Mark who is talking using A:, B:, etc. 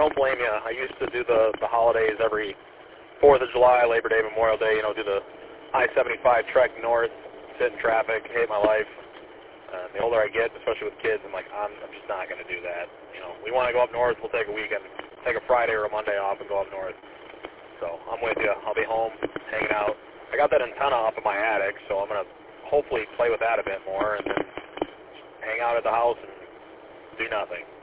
A: don't blame you. I used to do the holidays every 4th of July, Labor Day, Memorial Day, do the I-75 trek north, sit in traffic, hate my life. The older I get, especially with kids, I'm like, I'm just not going to do that. We want to go up north, we'll take a weekend, take a Friday or a Monday off and go up north. So I'm with you. I'll be home, hanging out. I got that antenna up in my attic, so I'm going to hopefully play with that a bit more and then hang out at the house and do nothing.